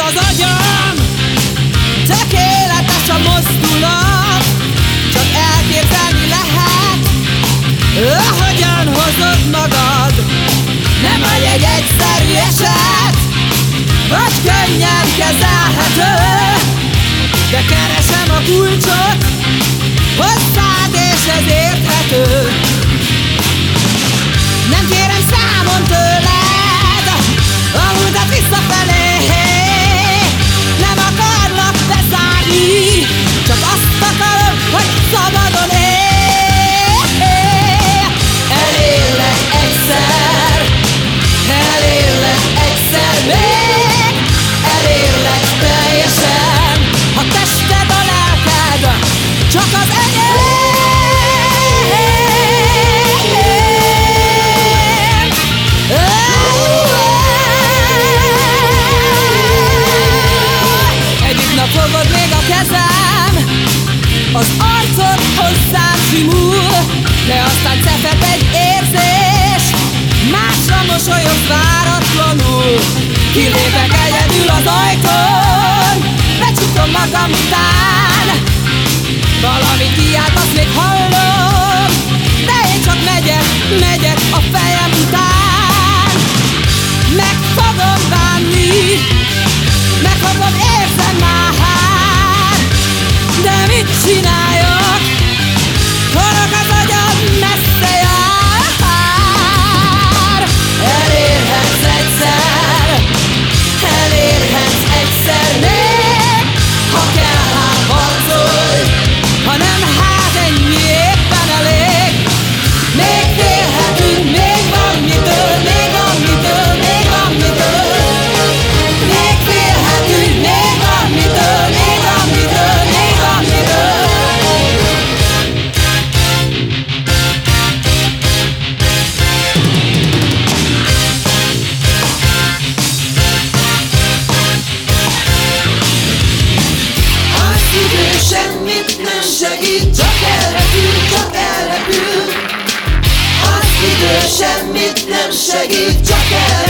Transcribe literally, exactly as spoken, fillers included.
az agyam, tökéletes a mozdulat, csak elképzelni lehet, ahogyan hozod magad. Nem vagy egy egyszerű eset, vagy könnyen kezelhető, de keresem a kulcsot hozzád, és ez érthető. Nem kérem számon tőled a múltat visszafelé, nem akarlak bezárni, csak azt akarom, hogy szabadon élj. Elérlek egyszer, elérlek egyszer még, elérlek teljesen, a tested, a lelked, csak az enyém. Egyik nap fogod még a kezem, az arcod hozzám simul, de aztán cefet egy érzés, másra mosolyogsz váratlanul. Kilépek egyedül az ajtón, becsukom magam után, valami kiáltasz, még hallom, de én csak megyek, megyek a fejem után. Meg fogom bánni, meg fogom érzem már, de mit csináljak? Forog az agyam, messze jár. Elérhetsz egyszer, elérhetsz egyszer még, ha kell, hát harcolj, ha nem, hát ennyi éppen elég. Még félhetünk, még van mitől, még van mitől, még van mitől. Még félhetünk, még van mitől, még van mitől, még van mitől. Az idő semmit nem segít, csak elrepül, csak elrepül. Az idő semmit nem segít, csak elrepül.